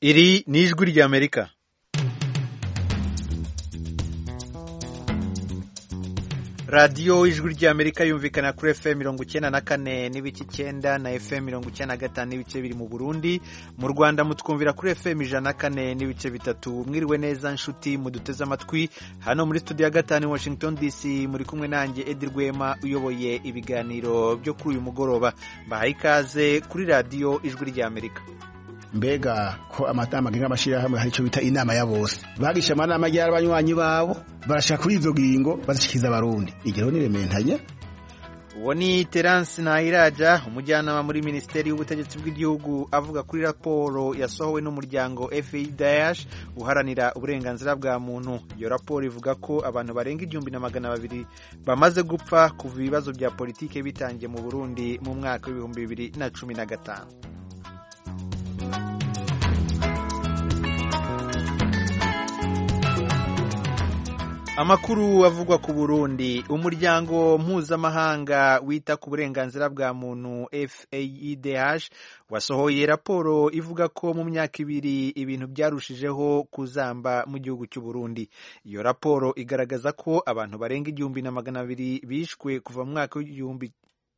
Iri ni ijwi ry'Amerika. Radiyo ijwi ry'Amerika yumvikana kuri FM 94 n'ibice 9 na FM 95 n'ibice biri mu Burundi. Mu Rwanda mutwumvira kuri FM 104 n'ibice bitatu. Mwiriwe neza nshuti muduteze amatwi hano muri studio ya gatanu Washington DC, muri kumwe nanjye Edi Rwema uyoboye ibiganiro byo kuri uyu mugoroba. Bahaye ikaze kuri radiyo ijwi ry'Amerika. Mbega ko amatama ng'amashira hamwe hari cyo bita inama ya bose bagisha amanama y'abanywanyi babo barashaka kuri izo gingo bazishikiza abarundi igero nirementanya. Uwo ni Terence Ntahiraja, umujyanama muri Minisiteri y'Ubutegetsi bw'Igihugu, avuga kuri raporo yasohowe n'umuryango FIDH uharanira uburenganzira bwa muntu. Iyo raporo ivuga ko abantu barenga 1,200 bamaze gupfa kuva ibibazo bya politike bitangiye mu Burundi mu mwaka wa 2015. Amakuru avugwa ku Burundi. Umuryango mpuzamahanga wita ku burenganzira bwa muntu FIDH wasohoye raporo ivuga ko mu myaka ibiri ibintu byarushijeho kuzamba mu gihugu cy'u Burundi. Iyo raporo igaragaza ko abantu barenga 1,200 bishwe kuva mu mwaka w'ibihumbi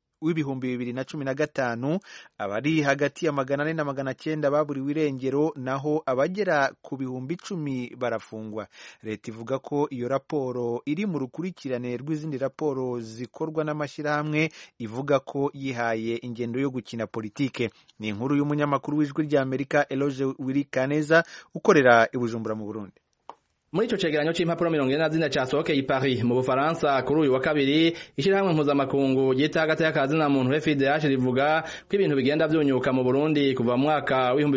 2015, abari hagati ya 400 na 900 baburiwe irengero, naho abagera ku 10,000 barafungwa. Leta ivuga ko iyo raporo iri mu rukurikirane rw'izindi raporo zikorwa n'amashyirahamwe ivuga ko yihaye ingendo yo gukina politike. Ni inkuru y'umunyamakuru w'ijwi ry'Amerika Eloge Wirikaneza ukorera i Bujumbura mu Burundi. Muri ico cegeranyo c'impapuro 40 casohokeye i Paris mu Bufaransa kuri uyu wa kabiri, ishirahamwe mpuzamakungu ryita hagati y'akazi na muntu FIDH rivuga ko ibintu bigenda vyunyuka mu Burundi kuva mu mwaka wa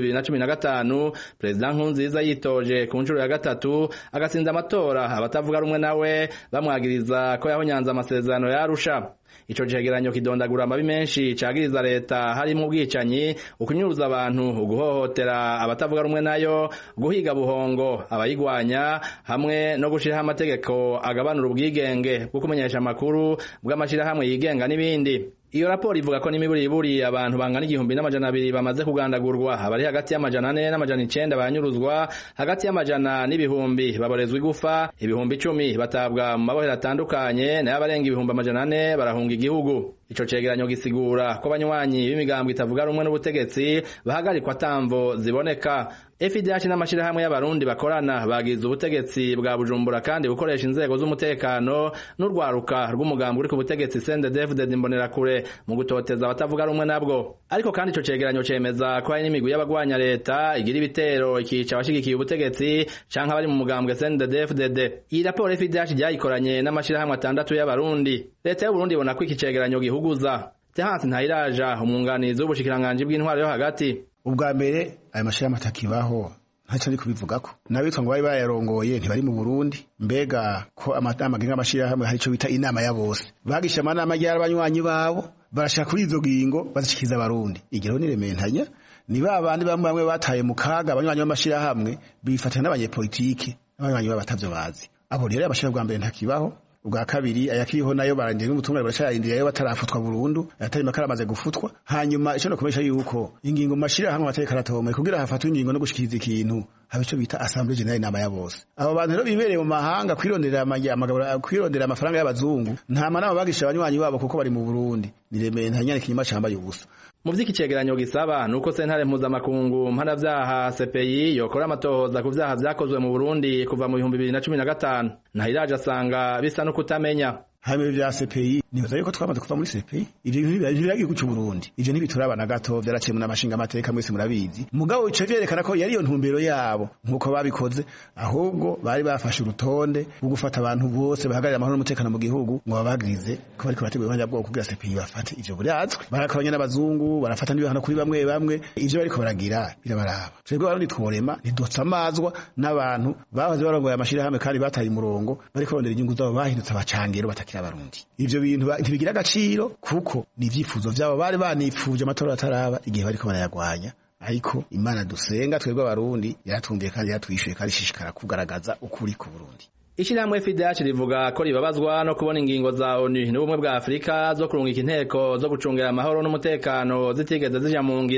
2015. President Nkurunziza yitoje ku ncuro ya gatatu agatsinda amatora, abatavuga rumwe nawe bamwagiriza ko yahonyanze amasezerano ya Arusha. Ico cegeranyo kidondagura amabi menshi cagiriza leta harimo ubwicanyi, ukunyuruza abantu, uguhohotera abatavuga rumwe nayo, guhiga buhongo abayigwanya, hamwe no gushiraho amategeko agabanura ubwigenge bwo kumenyesha amakuru bw'amashirahamwe yigenga n'ibindi. Iyo raporo ivuga ko n'imiburiburi abantu bangana 1,200 bamaze kugandagurwa, abari hagati y'amajana 4 n'amajana 9 banyuruzwa, hagati y'amajana n'ibihumbi baborezwa igufa, 10,000 batabwa mu mabohero atandukanye, nayo abarenga 400 barahunga igihugu. Ico cegeranyo gisigura ko abanywanyi b'imigambwe itavuga rumwe n'ubutegetsi bahagarikwa tamvo ziboneka. FIDH n'amashirahamwe y'abarundi bakorana bagize ubutegetsi bwa Bujumbura kandi bukoresha inzego z'umutekano n'urwaruka rw'umugambwe uri ku butegetsi CNDD-FDD Imbonerakure mu gutoteza abatavuga rumwe nabwo. Ariko kandi ico cegeranyo cemeza ko hari n'imigwi y'abagwanya leta igira ibitero ikica abashigikiye ubutegetsi canke abari mu mugambwe CNDD-FDD. Iyi raporo FIDH ryayikoranye n'amashirahamwe 6 y'abarundi. Leta y'u Burundi ibona ko iki cegeranyo gihuguza. Terence Ntahiraja, umwunganizi w'ubushikiranganje bw'intwaro yo hagati: ubwa mbere aya mashira matakibaho ntacyo ari kubivugako, nabitwa ngo bari bayarongoye ntibari mu Burundi. Mbega ko amatama ng'amashira hamwe hari cyo bita inama ya bose bagisha amanama y'abanywanyi babo barashaka kuri izo gingo bazishikiza abarundi igero nirementanya. Ni babandi bamwe bataye mu kaga abanywanyi b'amashira hamwe bifatanya n'abanyepolitike n'abanywanyi babatavyo bazi. Abo rero amashira bwa mbere ntakibaho. Ubwa kabiri ayakiriho nayo barandiriye n'umutumwa barashayindiriye yo batarafatwa burundu, atari makara amaze gufutwa. Hanyuma ico no komesha yuko ingingo mashira hamwe amateka aratomwe kugira hafatwe ingingo no gushikiriza ikintu habe cyo bita Assemblée Générale inama ya bose. Abo bantu rero bibereye mu mahanga kwirondera kwirondera amafaranga y'abazungu, nta manama bagisha abanywanyi babo kuko bari mu Burundi. Niremeye ntanyane kinyuma cambaye ubusa. Mu vy'iki cegeranyo gisaba nuko sentare mpuzamakungu mpanavyaha CPI yokora amatohoza ku vyaha vyakozwe mu Burundi kuva mu 2015. Ntahiraje asanga bisa no kutamenya hamwe vya CPI. Nibaza yuko twamaze kuva muri CPI, ivyo ntibiragiye ku Burundi, ivyo ntibiturabana gato, vyaraciye mu namashinga amateka mwese murabizi. Mugabo ico vyerekana ko yari yo ntumbero yabo nkuko babikoze, ahubwo bari bafashe urutonde rwo gufata abantu bose bahagarira amahoro n'umutekano mu gihugu ngo babagirize ko bariko bategura ibanja bwo kugira CPI bafate ivyo burazwe. Barakoranye n'abazungu barafata n'ibihano kuri bamwe ivyo bariko baragira birabaraba. Twebwe barundi tworema ntidotsa amazwa n'abantu bahoze barongoye amashira hamwe kandi bataye umurongo bariko rondera inyungu zabo bahindutse abacangero batakira abarundi. Ivyo bintu ntibigira agaciro kuko ni ivyifuzo vyabo bari banipfuje amatora ataraba igihe bariko barayagwanya. Ariko Imana dusenga twebwe abarundi yaratumviye kandi yatwishuye kandi ishishikara kugaragaza ukuri ku Burundi. Ishirahamwe FIDH rivuga ko ribabazwa no kubona ingingo za ONU n'ubumwe bwa Afrika zo kurungika inteko zo gucungera amahoro n'umutekano zitigeze zija mu ngiro.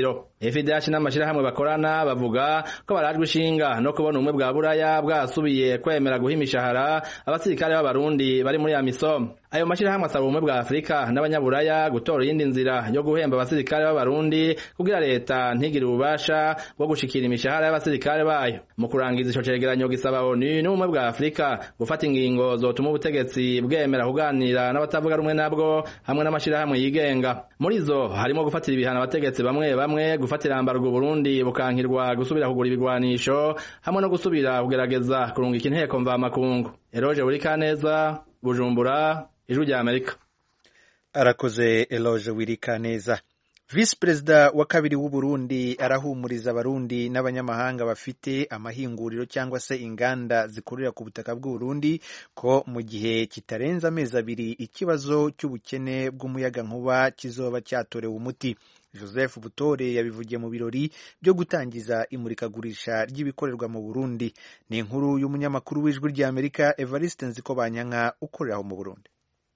FIDH n'amashirahamwe bakorana bavuga ko barajwe ishinga no kubona umwe bwa buraya bwasubiye kwemera guha imishahara abasirikare b'abarundi bari muri AMISOM. Ayo mashirahamwe asaba umwe bwa Afrika n'abanyaburaya gutora iyindi nzira yo guhemba abasirikare b'abarundi kugira leta ntigire ububasha bwo gushikira imishahara y'abasirikare bayo. Mu kurangiza ico cegeranyo gisaba ONU n'umwe bwa Afrika gufata ingingo zotuma ubutegetsi bwemera kuganira n'abatavuga rumwe nabwo hamwe n'amashirahamwe yigenga. Muri zo harimo gufatira ibihano abategetsi bamwe bamwe, gufatira ambargo Burundi bukankirwa gusubira kugura ibigwanisho hamwe no gusubira kugerageza kurungika inteko mva makungu. Eloge Wirikaneza, Bujumbura, Ijwi rya Amerika. Arakoze Eloge Wirikaneza. Vice Perezida wa kabiri w'u Burundi arahumuriza abarundi n'abanyamahanga bafite amahinguriro cyangwa se inganda zikorera ku butaka bw'u Burundi ko mu gihe kitarenza amezi abiri ikibazo cy'ubukene bw'umuyaga nkuba kizoba cyatorewe umuti. Joseph Butore yabivugiye mu birori byo gutangiza imurikagurisha ry'ibikorerwa mu Burundi. Ni inkuru y'umunyamakuru w'Ijwi rya Amerika Evariste Nzikobanyanka ukorera mu Burundi.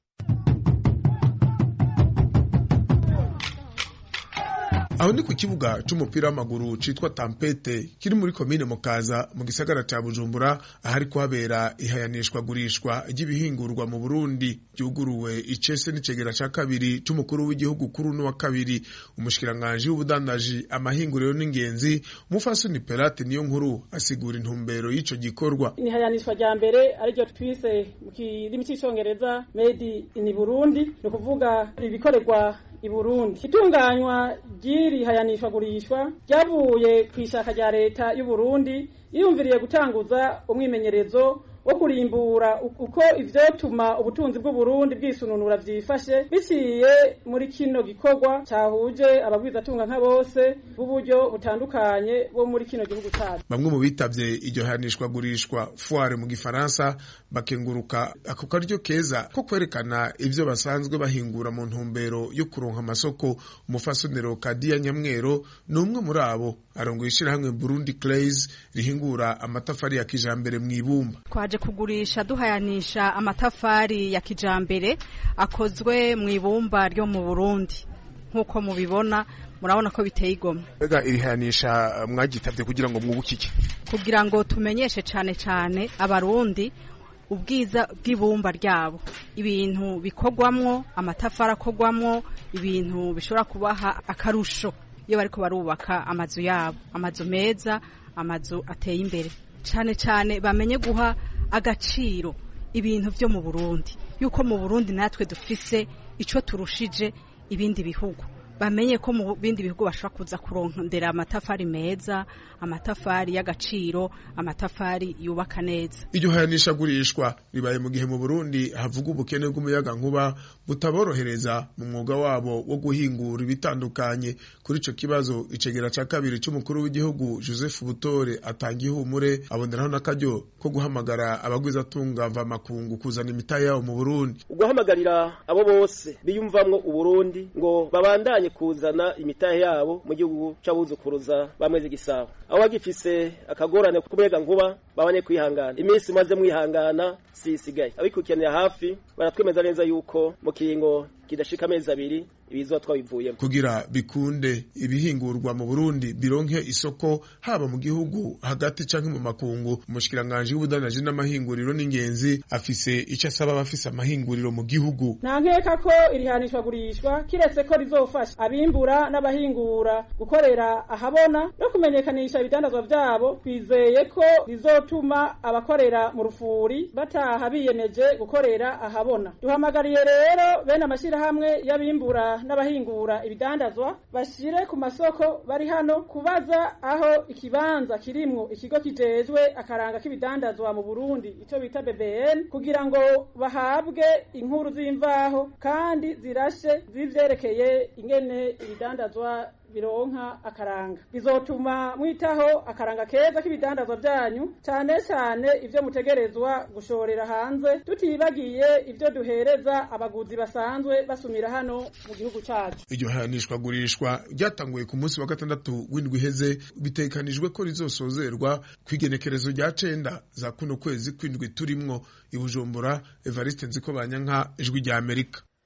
Aho ni ku kibuga c'umupira w'amaguru citwa Tampete kiri muri komine Mukaza mu gisagara ca Bujumbura, ahari kuhabera ihayanishwa gurishwa ry'ibihingurwa mu Burundi ryuguruwe icese n'icegera ca kabiri c'umukuru w'igihugu kuri uno wa kabiri. Umushikiranganje w'ubudandaji amahinguriro n'ingenzi Mufasoni Perate niyo nkuru asigura intumbero y'ico gikorwa. Ihayanishwa rya mbere ari ryo twise mu kirimi cy'icongereza Made in Burundi, no kuvuga ibikorerwa i Burundi. Itunganywa ry'iri hayanishwa gurishwa ryavuye kw'ishaka rya leta y'u Burundi yiyumviriye gutanguza umwimenyerezo wo kurimbura uko ivyotuma ubutunzi bw'u Burundi bwisununura vyifashe biciye muri kino gikorwa cyahuje abagwizatunga nka bose b'uburyo butandukanye bo muri kino gihugu cyacu. Bamwe mu bitavye iryo hayanishwa gurishwa foire mu gifaransa bakenguruka ako karyo keza ko kwerekana ivyo basanzwe bahingura mu ntumbero yo kuronka amasoko. Umufasonero Kadia Nyamwero n'umwe muri abo arongoye ishirahamwe Burundi Clays rihingura amatafari ya kijambere mu ibumba. Twaje kugurisha duhayanisha amatafari ya kijambere akozwe mu ibumba ryo mu Burundi. Nkuko mubibona murabona ko biteye igomwe. Ega irihanisha mwagitavye kugira ngo mwubukike, kugira ngo tumenyeshe cane abarundi ubwiza bw'ibumba ryabo, ibintu bikogwamwo, amatafari akogwamwo, ibintu bishobora kubaha akarusho iyo bariko barubaka amazu yabo, amazu meza, amazu ateye imbere. Cane bamenye guha agaciro ibintu vyo mu Burundi, yuko mu Burundi natwe dufise ico turushije ibindi bihugu. Bamenye ko mu bindi bihugu bashobora kuza kurondera amatafari meza, amatafari y'agaciro, amatafari yubaka neza. Iryo hayanisha gurishwa ribaye mu gihe mu Burundi havuga ubukene bw'umuyaga nkuba butaborohereza mu mwuga wabo wo guhingura ibitandukanye. Kuri ico kibazo icegera ca kabiri c'umukuru w'igihugu Joseph Butore atanga ihumure, aboneraho n'akaryo ko guhamagara abagwizatunga mva makungu kuzana imitahe yabo mu Burundi. Guhamagarira abo bose biyumvamwo Uburundi ngo babandanye kuzana imitahe yabo mu gihugu c'abuzukuruza bamweze gisabo. Aho bagifise akagorane kumuyaga nkuba babanye kwihangana. Iminsi maze mwihangana sisigaye. Abikukenera hafi baratwemeza neza yuko mu kiringo kidashika amezi abiri ibizwa twabivuyemo. Kugira bikunde ibihingurwa mu Burundi bironke isoko haba mu gihugu hagati canke mu makungu, umushikiranganje w'ubudandaji n'amahinguriro n'ingenzi afise ico asaba abafise amahinguriro mu gihugu. Nta nkeka ko irihanishwa gurishwa kiretse ko rizofasha abimbura n'abahingura gukorera ahabona no kumenyekanisha ibidandazwa vyabo, twizeye ko rizotuma abakorera mu rufuri bataha biyemeje gukorera ahabona. Duhamagariye rero bene amashirahamwe y'abimbura n'abahingura ibidandazwa bashire ku masoko bari hano kubaza aho ikibanza kirimwo ikigo kijejwe akaranga k'ibidandazwa mu Burundi ico bita BBN, kugira ngo bahabwe inkuru z'imvaho kandi zirashe zivyerekeye ingene ibidandazwa bironka akaranga. Bizotuma mwitaho akaranga keza k'ibidandazwa byanyu, cyane ivyo mutegerezwa gushorera hanze, tutibagiye ivyo duhereza abaguzi basanzwe basumira hano mu gihugu cyacu. Iryo hayanishwa gurishwa ryatanguye ku munsi wa gatandatu w'indwi iheze, bitekanijwe ko rizosozerwa kwigenekerezo rya 9 za kuno kwezi kw'indwi turimwo. I Bujumbura, Evariste Nzikobanyanka, Ijwi rya Amerika.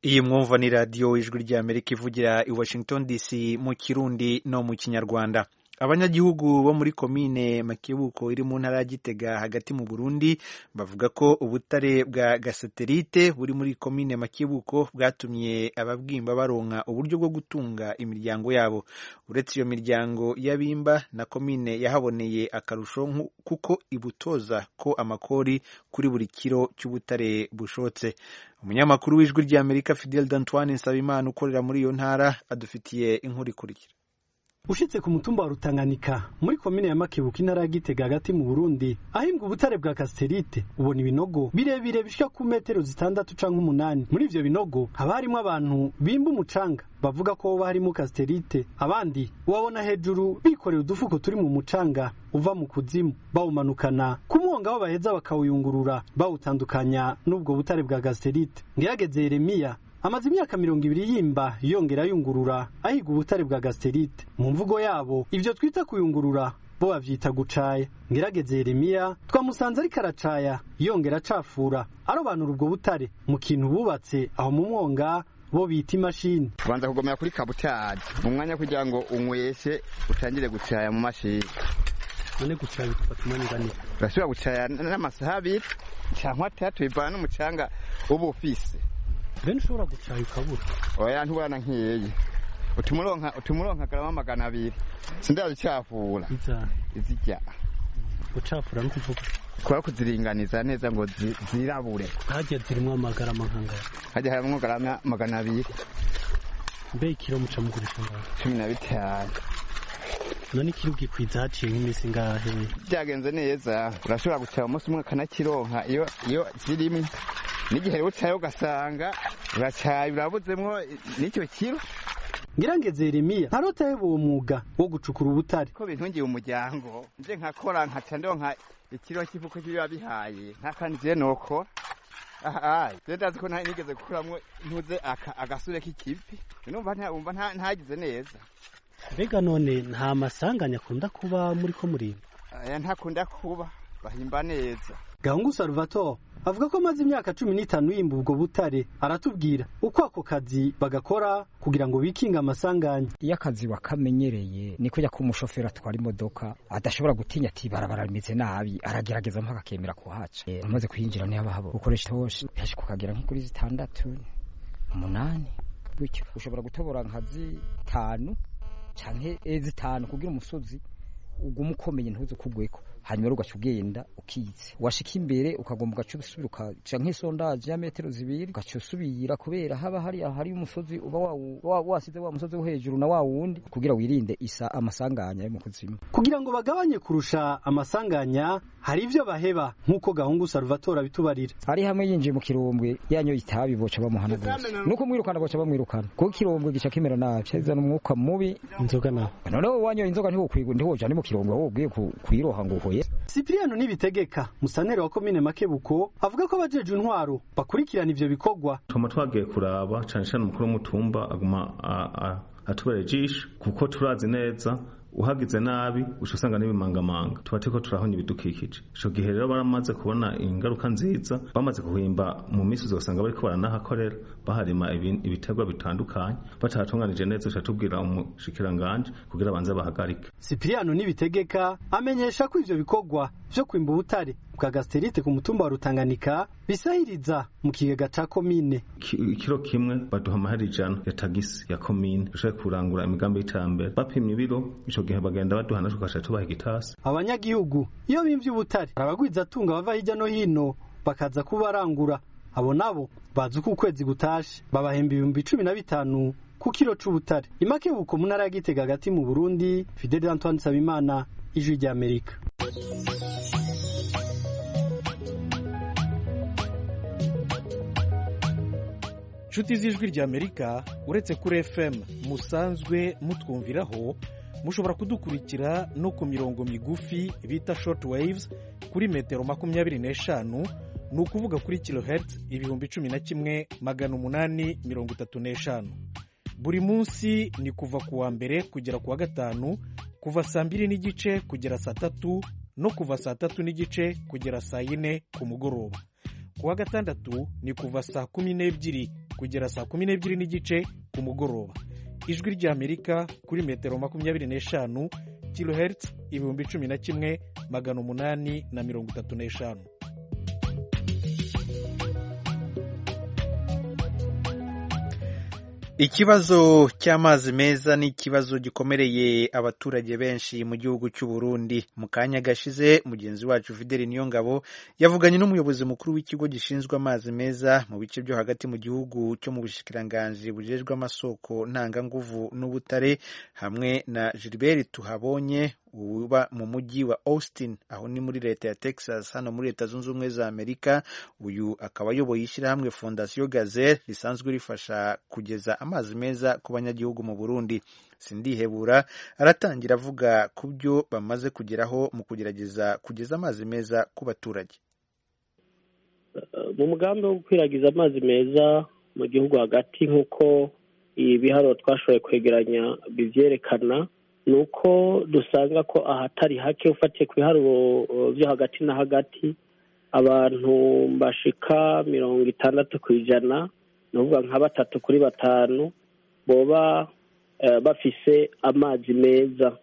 iyi mwumva ni radiyo ijwi ry'Amerika ivugira i Washington DC mu Kirundi no mu Kinyarwanda. Abanyagihugu bo muri komine Makebuko iri mu ntara ya Gitega hagati mu Burundi bavuga ko ubutare bwa gasaterite buri muri komine Makebuko bwatumye ababwimba baronka uburyo bwo gutunga imiryango yabo. Uretse iyo miryango y'abimba na komine yahaboneye akarusho kuko ibutoza ko amakori kuri buri kiro cy'ubutare bushotse. Umunyamakuru w'ijwi ry'Amerika Fidel D'Antoine Nsabimana ukorera muri iyo ntara adufitiye inkuru ikurikira. Ushitse ku mutumba wa Rutanganika muri komine ya Makebuko intara ya Gitega hagati mu Burundi ahimbwa ubutare bwa gasterite ubona ibinogo birebire bishika ku metero 6 canke 8. Muri ivyo binogo haba harimo abantu bimba umucanga bavuga ko harimo gasterite, abandi wabona hejuru bikorera udufuko turi mu mucanga uva mu kuzimu bawumanukana ku mwonga aho baheza bakawuyungurura bawutandukanya n'ubwo butare bwa gasterite. Ngerageze Yeremiya amaze imyaka 20 yimba yongera yungurura ahiga ubutare bwa gasterite. Mu mvugo yabo ivyo twita kuyungurura bo bavyita gucaya. Ngerageze Yeremiya twamusanze ari karacaya yongera acafura arobanura ubwo butare mu kintu bubatse aho mu mwonga bo bita imashini. Tubanza kugomera kuri kabutari mu mwanya kugira ngo unyweshe utangire gucaya mu mashini. None gucaya bitatumaniranye urashobora gucaya n'amasaha 2 cyangwa 3 bivana n'umucanga uba ufise. Ben ushobora gucaya ukabura. Oya ntubana nkiyeye. Utumuronka garama 200. Sindabicafura. Izijya. Ucafura no kuvuga. Kwa kuziringaniza neza ngo zirabure. Haje zirimo amagarama nkanga. Haje harimo garama 200. Mbe kilo muca mugurisha ngaho. 15. None kilo gikwiza haciye nk'imisi ngahe? Byagenze neza. Urashobora gucaya umunsi umwe kanakironka iyo zirimo. N'igihe ucayo gasanga uracaye urabuzemwo n'icyo kiro. Ngirangeze Yeremiya ntarota yebo umwuga wo gucukura ubutare ko bintungiye umuryango nje nkakora nkaca ndonka ikiro cy'ifuko kiba bihaye nkakandi je noko ndazi ko nigeze gukuramwo ntuze agasure k'ikipi numva ntagize neza. Mbega none nta masanganya akunda kuba muri ko murimba? Ntakunda kuba bahimba neza. Gahungu Salvatore avuga ko amaze imyaka 15 yimba ubwo butare. Aratubwira uko ako kazi bagakora kugira ngo bikinga amasanganya. Iyo akazi wakamenyereye niko ya kumushofera atwara imodoka adashobora gutinya ati barabara rimeze nabi aragerageza mpaka kemera kuhaca. Amaze kwinjira ni abahabo ukoresha toshi yaje kukagira nk'ukuri 6 8 gutyo ushobora gutobora nkazi 5 canke 5 kugira umusozi ugumukomeye ntuze kugweko hanyuma ugacugenda ukize washika imbere ukagomba gacusubira ukaca nk'isondaje ya metero 2 ugacusubira kubera haba hari umusozi uba wasize wa musozi wo hejuru na wa wundi kugira wirinde amasanganya yo mu kuzimu. Kugira ngo bagabanye kurusha amasanganya hari ivyo baheba nkuko Gahungu Salvatore abitubarira. Hari hamwe yinjiye mu kirombwe yanyo itabi boca bamuhana gose nuko mwirukana boca bamwirukana kuko kirombwe gica kimera nabi cyazana umwuka mubi inzoga nawe none wanyo inzoga ntiho kwigwa ndihoja ni mu kirombwe aho ugiye kwiroha ngo hoye. Cypriano Nibitegeka musanere wa komine Makebuko avuga ko abajeje intwaro bakurikirana ivyo bikorwa. Tuma twagiye kuraba cyane umukuru w'umutumba aguma atuberejisha kuko turazi neza uhagize nabi ushusanga n'ibimangamanga tubateko turahonya ibidukikije. Ico gihe rero baramaze kubona ingaruka nziza bamaze kuhimba mu misi uzosanga bariko baranahakorera baharima ibiterwa bitandukanye batatunganije neza cyatubwira umushikiranganje kugira banze bahagarike. Cypriano Nibitegeka amenyesha ko ivyo bikorwa byo kwimba ubutare bwa gasterite ku mutumba wa Rutanganika bisahiriza mu kigega ca komine. Ikiro kimwe baduha amahera 100 ya tagisi ya komine ushaka kurangura imigambi y'iterambere bapimye ibiro ico gihe bagenda baduhana tukasha tubaha igitasi. Abanyagihugu iyo bimvye ubutare abagwiza tunga bava hirya no hino bakaza kubarangura abo nabo bazi ko ukwezi gutashe babahemba 15,000 ku kiro c'ubutare. Imakebuko mu ntara ya Gitega hagati mu Burundi. Fidel D'Antoine Nsabimana, Ijwi ry'Amerika. Nshuti z'Ijwi ry'Amerika uretse kuri FM musanzwe mutwumviraho mushobora kudukurikira no ku mirongo migufi bita short waves kuri metero 25 ni ukuvuga kuri kilohertz 11,835. Buri munsi ni kuva kuwa mbere kugera kuwa gatanu kuva saa 2:30 kugera saa 3 no kuva saa 3:30 kugera saa 4 ku mugoroba. Kuwa gatandatu ni kuva saa 12 kugera saa 12 n'igice ku mugoroba. Ijwi ry'Amerika kuri metero 25 kilohertz 11,835. Ikibazo cy'amazi meza ni ikibazo gikomereye abaturage benshi mu gihugu cy'u Burundi. Mu kanya gashize mugenzi wacu Fidel Niyongabo yavuganye n'umuyobozi mukuru w'ikigo gishinzwe amazi meza mu bice byo hagati mu gihugu cyo mu bushikiranganji bujejwe amasoko ntanganguvu n'ubutare hamwe na Gilbert Tuhabonye uba mu mujyi wa Austin aho ni muri leta ya Texas hano muri leta zunze ubumwe za Amerika. Uyu akaba ayoboye ishyirahamwe Fondation Gazelle risanzwe rifasha kugeza amazi meza ku banyagihugu mu Burundi. Sindihebura aratangira avuga ku byo bamaze kugeraho mu kugerageza kugeza amazi meza ku baturage. Mu mugambi wo gukwiragiza amazi meza mu gihugu hagati nk'uko ibiharuro twashoboye kwegeranya bivyerekana, nuko dusanga ko ahatari hake ufatiye ku biharuro byo hagati na hagati abantu bashika 60%, nuvuga nka 3 kuri 5 boba bafise amazi meza.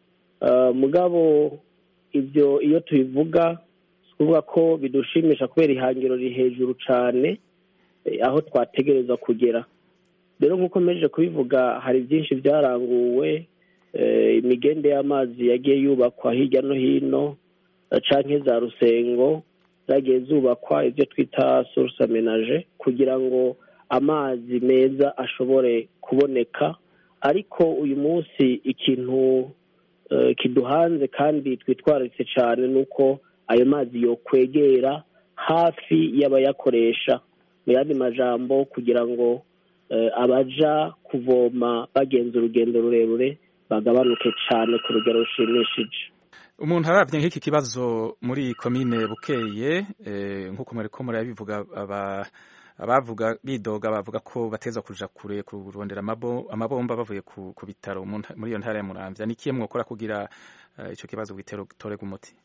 Mugabo ibyo iyo tubivuga kuvuga ko bidushimisha kubera ihangiro riri hejuru cyane aho twategereza kugera. Rero nk'uko meje kubivuga hari byinshi byaranguwe, imigende y'amazi yagiye yubakwa hirya no hino canke za rusengo zagiye zubakwa ibyo twita source aménagée kugira ngo amazi meza ashobore kuboneka. Ariko uyu munsi ikintu kiduhanze kandi twitwararitse cyane nuko ayo mazi yo kwegera hafi y'abayakoresha, mu yandi majambo kugira ngo abaja kuvoma bagenza urugendo rurerure bagabanuke cyane ku rugero rushimishije. Umuntu aravye nk'iki kibazo muri komine Bukeye nk'uko mwariko murabivuga, abavuga bidoga bavuga ko bateza kuja kure kurondera amabomba bavuye ku bitaro muri iyo ntara ya Muramvya. Ni kiye mwokora kugira ico kibazo gitorega umuti?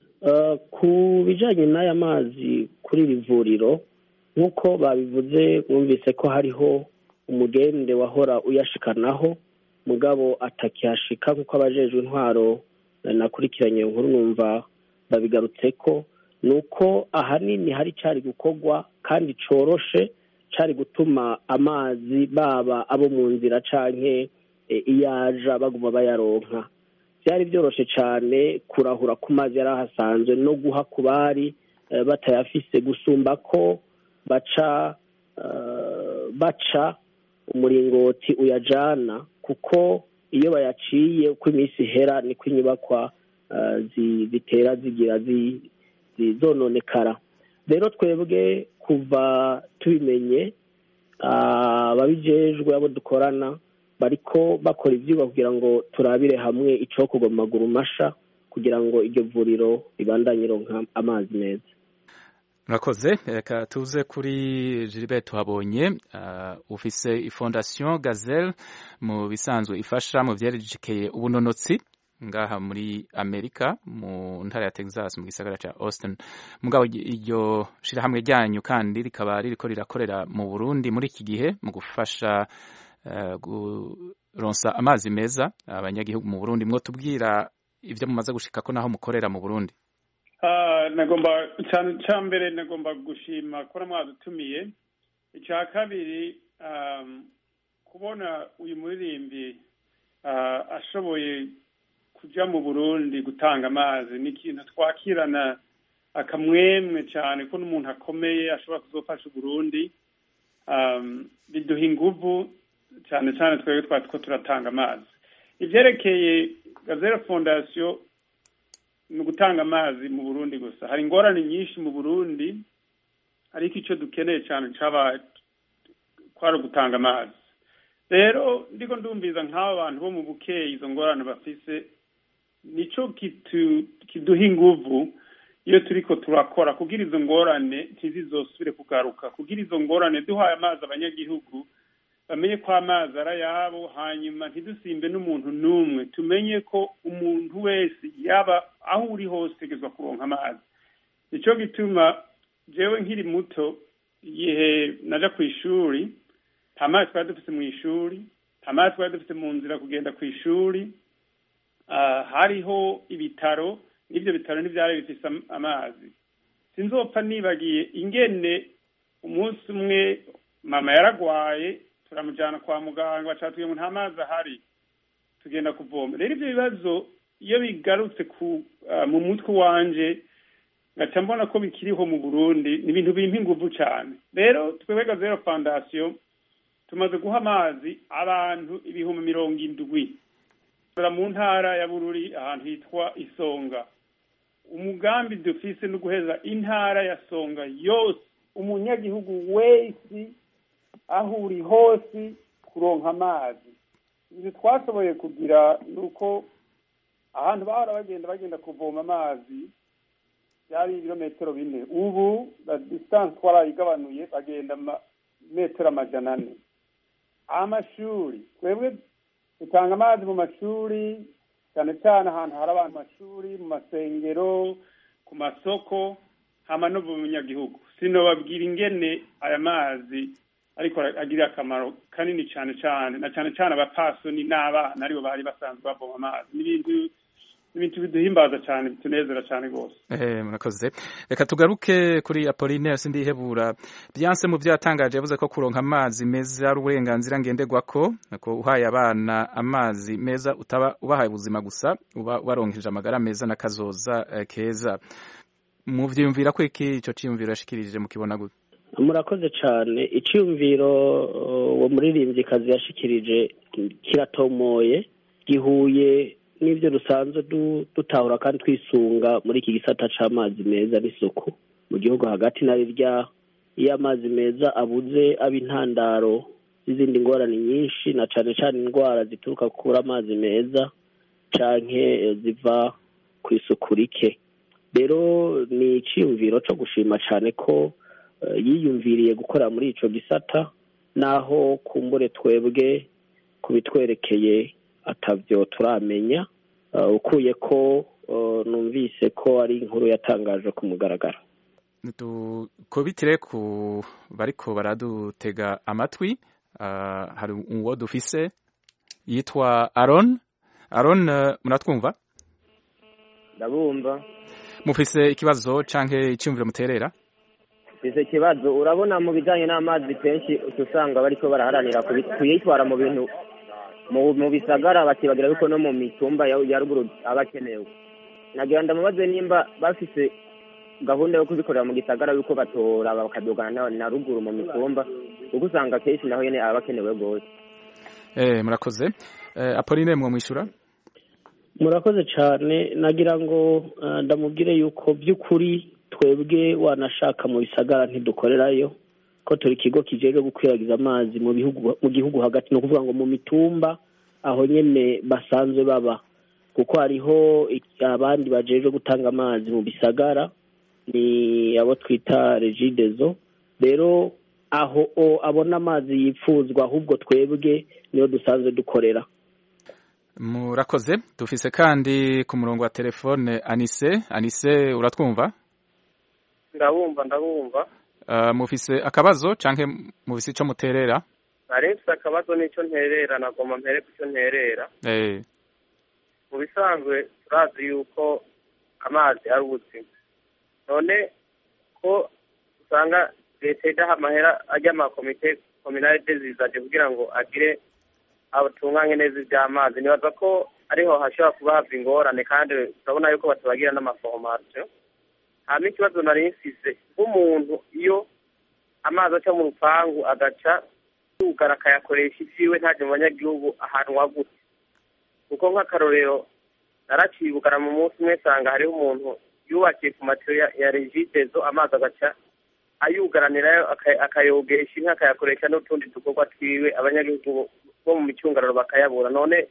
Ku bijanye n'aya mazi kuri iri vuriro nk'uko babivuze, mwumvise ko hariho umugende wahora uyashikanaho mugabo atakihashika nk'uko abajejwe intwaro nakurikiranye inkuru numva babigarutseko, nuko ahanini hari cari gukorwa kandi coroshe cari gutuma amazi baba abo mu nzira canke iyaja baguma bayaronka. Byari byoroshe cyane kurahura ku mazi yari ahasanzwe no guha ku bari batayafise, gusumba ko baca umuringoti uyajana, kuko iyo bayaciye uko iminsi ihera niko inyubakwa zitera zigira zononekara. Rero twebwe kuva tubimenye, ababijejwe abo dukorana bariko bakora ivyigwa kugira ngo turabire hamwe icokorwa mu maguru masha kugira ngo iryo vuriro ribandanye ronka amazi meza. Murakoze. Reka tuze kuri Gilbert Tuhabonye, ufise Fondation Gazelle mu bisanzwe ifasha mu vyerekeye ubunonotsi ngaha muri Amerika mu ntara ya Texas mu gisagara ca Austin. Mugabo iryo shirahamwe ryanyu kandi rikaba ririko rirakorera mu Burundi muri iki gihe mu gufasha guronsa amazi meza abanyagihugu mu Burundi. Mwo tubwira ivyo mumaze gushikako naho mukorera mu Burundi? Nagomba cyambere nagomba gushima ko mwadutumiye. Icya kabiri, kubona uyu muririmbi ashoboye kuja mu Burundi gutanga amazi ni ikintu twakirana akamwemwe cyane, ko n'umuntu akomeye ashobora kuzofasha Burundi. Biduha inguvu cyane cyane twebwe twatwo turatanga amazi. Ivyerekeye Gazelle Fondation ni gutanga amazi mu Burundi gusa. Hari ingorane nyinshi mu Burundi, ariko icyo dukeneye cyane cyaba kwari gutanga amazi. Rero ndiko ndumviza nk'aba bantu bo mu Bukeye izo ngorane bafise, nico kiduha inguvu iyo turiko turakora kugira izo ngorane ntizizosubire kugaruka, kugira izo ngorane duhaye amazi abanyagihugu bamenye ko amazi ari ayabo, hanyuma ntidusimbe n'umuntu n'umwe, tumenye ko umuntu wese yaba aho uri hose tegezwa kuronka amazi. Nico gituma jewe nkiri muto, igihe naja ku ishuri nta mazi twari dufite mu ishuri, nta mazi twari dufite mu nzira kugenda ku ishuri. Hariho ibitaro, n'ibyo bitaro ntibyari bifite amazi. Sinzopfa nibagiye ingene umunsi umwe mama yaragwaye, turamujyana kwa muganga, bacatubwiye ngo nta mazi ahari, tugenda kuvoma. Rero ibyo bibazo iyo bigarutse mu mutwe wanje, ngaca mbona ko bikiriho mu Burundi, ni ibintu bimpa inguvu cyane. Rero twebwe Gazelle Foundation tumaze guha amazi abantu 70,000 mu ntara ya Bururi, ahantu hitwa Isonga. Umugambi dufise no guheza intara ya Songa yose, umunyagihugu wese aho uri hose kuronka amazi. Ibyo twashoboye kugira nuko ahantu bahora bagenda kuvoma amazi byari ibirometero 4, ubu la distance twarayigabanuye, bagenda metero 400. Amashuri, twebwe utanga amazi mu mashuri, cyane cyane ahantu hari abantu mashuri, mu masengero, ku masoko, hama no mu munyagihugu. Sinobabwira ingene aya mazi ariko agira akamaro kanini cyane cyane abapasoni n'abana aribo bari basanzwe bavoma amazi. N'ibintu biduhimbaza cyane, bitunezera cyane rwose. Murakoze. Reka tugaruke kuri Apollinaire Sindihebura. Byanse mu byatangaje yavuze ko kuronka amazi meza ari uburenganzira ngenderwako, ko uhaye abana amazi meza utaba ubahaye ubuzima gusa, uba baronkeje amagara meza n'akazoza keza. Mu vyiyumvira ko iki ico ciyumviro yashikirije mu kibona gute? Murakoze cyane. Iciyumviro wo muririmbyi kazi yashikirije kiratomoye, gihuye n'ibyo dusanzwe dutahura kandi twisunga muri iki gisata c'amazi meza n'isuku mu gihugu hagati. Na rirya iyo amazi meza abuze ab'intandaro z'izindi ngorane nyinshi, na cane cane indwara zituruka kubura amazi meza canke ziva ku isuku rike. Rero ni iciyumviro co gushima cane ko yiyumviriye gukora muri ico gisata, naho kumbure twebwe kubitwerekeye atavyo turamenya, ukuye ko numvise ko ari inkuru yatangaje ku mugaragaro. Kubitire ku bariko baradutega amatwi, hari uwo dufise yitwa Aaron. Muratwumva? Ndabumva. Mufise ikibazo canke icyumviro muterera? Mufise ikibazo. Urabona mu bijanye n'amazi kenshi usanga bariko baraharanira kuyitwara mu bintu mu bisagara, bakibagira yuko no mu mitumba ya ruguru abakenewe. Nagira ndamubaze nimba bafise gahunda yo kubikorera mu gisagara yuko batora bakadugana na ruguru mu mitumba, kuko usanga kenshi naho yene abakenewe gose. Murakoze. Apollinaire mwishura? Murakoze cyane. Nagira ngo ndamubwire yuko by'ukuri twebwe wanashaka mu bisagara ntidukorerayo, ko turi ikigo kijeje gukwiragiza amazi mu gihugu hagati, no kuvuga ngo mu mitumba aho nyene basanzwe baba, kuko hariho abandi bajeje gutanga amazi mu bisagara, ni abo twita Regideso. Rero aho abona amazi yipfuzwa, ahubwo twebwe niyo dusanzwe dukorera. Murakoze. Dufise kandi ku murongo wa telefone Anise, uratwumva? Ndabumva. Mufise akabazo canke mufise ico muterera? Naretse akabazo nico nterera, nagomba mpere kuco nterera. Mu bisanzwe turazi yuko amazi ari ubuzima. None ko usanga leta idaha amahera ajya amakomite communale zizaje kugira ngo agire abatunganye neza iby'amazi, nibaza ko ariho hashobora kuba hava ingorane, kandi turabona yuko batabagira n'amaforomasiyo. Hama ikibazo nari nsize, nk'umuntu iyo amazi aca mu rupangu agaca yugara akayakoresha ivyiwe ntaje mu banyagihugu ahanwa gute? Kuko nk'akarorero naracibugara mu munsi umwe sanga hariho umuntu yubakiye ku matiyo ya Regideso, amazi agaca ayugaranirayo akayogesha inka akayakoresha n'utundi dukorwa twiwe, abanyagihugu bo mu micungararo bakayabura. None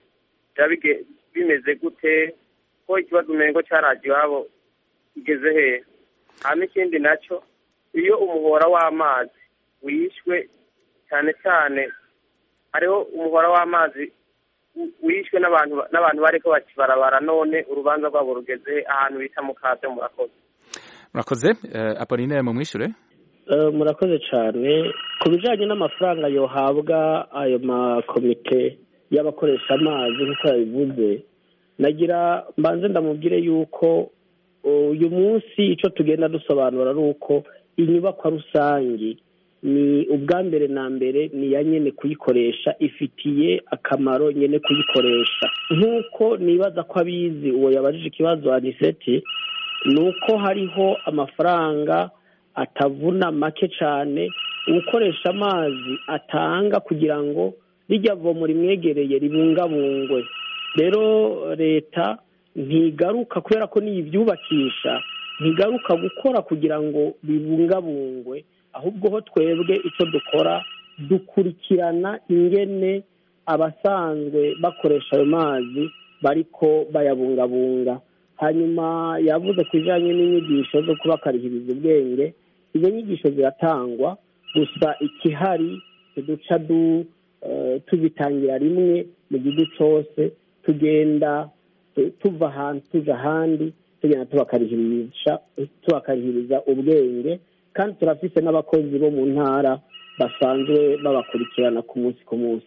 bimeze gute ko ikibazo umengo caraje iwabo igeze hehe? Hama ikindi naco, iyo umuhora w'amazi wishwe, cyane cyane hariho umuhora w'amazi wishwe n'abantu bariko bakibarabara, none urubanza rwabo rugeze ahantu bita mu Kavyo. Murakoze. Murakoze. Apollinaire mumwishure? murakoze cyane ku bijyanye n'amafaranga yohabwa ayo makomite y'abakoresha amazi nk'uko yabivuze nagira mbanze ndamubwire yuko uyu munsi icyo tugenda dusobanura ari uko inyubakwa rusange ni ubwa mbere na mbere ni iya nyine kuyikoresha ifitiye akamaro nyine kuyikoresha nk'uko nibaza ko abizi uwo yabajije ikibazo aniseti ni uko hariho amafaranga atavuna make cyane ukoresha amazi atanga kugira ngo rijya vomo rimwegereye ribungabungwe rero leta ntigaruka kubera ko niyo ibyubakisha ntigaruka gukora kugira ngo bibungabungwe ahubwo ho twebwe icyo dukora dukurikirana ingene abasanzwe bakoresha ayo mazi bariko bayabungabunga hanyuma yavuze ku bijyanye n'inyigisho zo kubakarihiriza ubwenge izo nyigisho ziratangwa gusa ikihari duca tuzitangira rimwe mu gihugu cyose tugenda tuva ahantu tuja ahandi tugenda tubakarihiriza ubwenge kandi turafise n'abakozi bo mu ntara basanzwe babakurikirana ku munsi ku munsi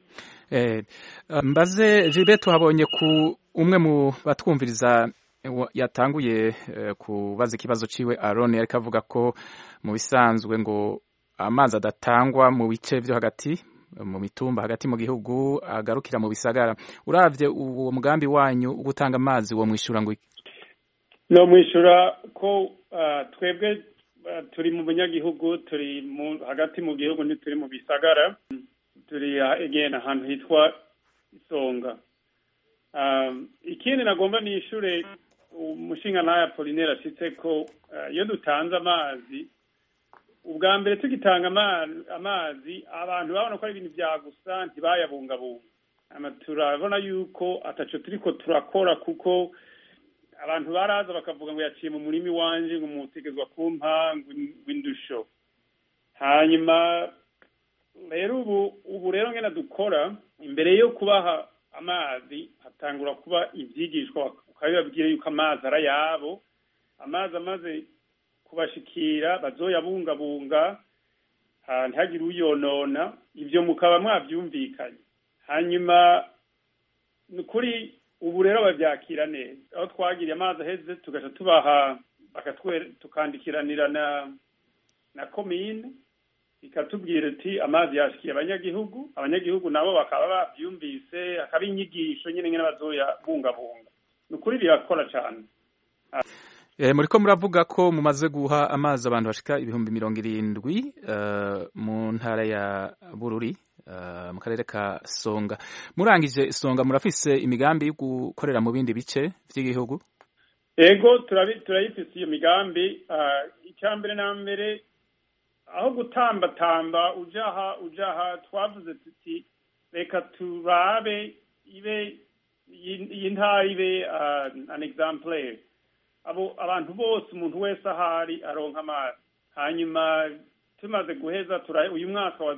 mbaze Gilbert tuhabonye ku umwe mu batwumviriza yatanguye kubaza ikibazo ciwe Aaron ariko avuga ko mu bisanzwe ngo amazi adatangwa mu bice byo hagati mu mitumba hagati mu gihugu agarukira mu bisagara uravye uwo mugambi wanyu ugutanga amazi wo mwishura ngo no mwishura ko twebwe turi mu banyagihugu turi hagati mu gihugu ntituri mu bisagara turi again ahantu hitwa Isonga ikindi nagomba nishure umushinga naye Apollinaire ashitse ko iyo dutanze amazi ubwa mbere tugitanga amazi abantu babona ko ari ibintu bya gusa ntibayabungabunga turabona yuko ataco turiko turakora kuko abantu baraza bakavuga ngo yaciye mu murimi wanje ngo mutegezwa kumpa w'indusho hanyuma rero ubu rero ngena dukora imbere yo kubaha amazi hatangura kuba ivyigishwa ukabibabwira yuko amazi arayabo amazi amaze kubashikira bazoyabungabunga ntihagire uyonona ibyo mukaba mwabyumvikanye hanyuma kuri ubu rero babyakira neza aho twagiriye amazi aheze tugaca tubaha tukandikiranira na komine ikatubwira ati amazi yashikiye abanyagihugu nabo bakaba babyumvise akaba inyigisho nyine ngene bazoyabungabunga ni ukuri birakora cyane muriko muravuga ko mumaze guha amazi abantu bashika 70,000 mu ntara ya Bururi mu karere ka Songa murangije Songa murafise imigambi yo gukorera mu bindi bice by'igihugu ego turayifise iyo migambi icyambere na mbere aho gutambatamba ujaha twavuze tuti reka turabe ibe iyi ntara ibe an exemplar abantu bose umuntu wese ahari aronka amazi hanyuma tumaze guheza uyu mwaka wa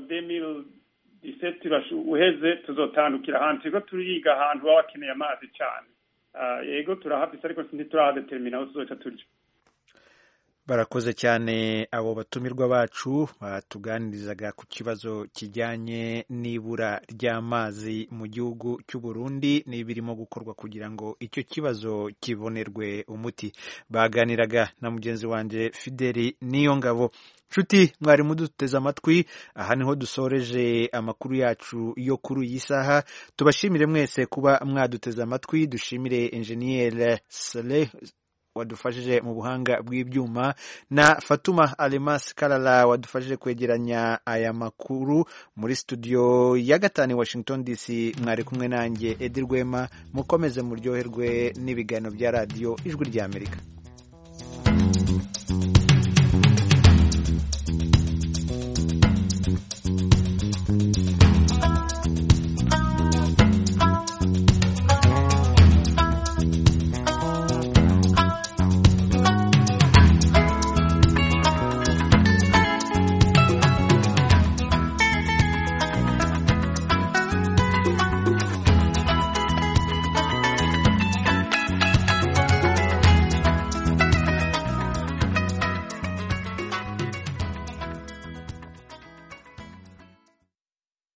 2017 uheze tuzotandukira ahantu turiko turiga ahantu baba bakeneye amazi cyane yego turahafise ariko ntiturahadetermina aho tuzoca turya barakoze cyane abo batumirwa bacu batuganirizaga ku kibazo kijyanye n'ibura ry'amazi mu gihugu cy'u Burundi n'ibirimo gukorwa kugira ngo icyo kibazo kibonerwe umuti baganiraga na mugenzi wanje Fideli Niyongabo nshuti mwari muduteze amatwi aha niho dusoreje amakuru yacu yo kuri iyi saha tubashimire mwese kuba mwaduteze amatwi dushimire Engineer Saleh wadufashije mu buhanga bw'ibyuma na Fatuma Alemas Kalala wadufashije kwegeranya aya makuru muri studio ya gatanu Washington DC mwari kumwe nanjye Edi Rwema mukomeze muryoherwe n'ibiganiro bya radio Ijwi ry'Amerika.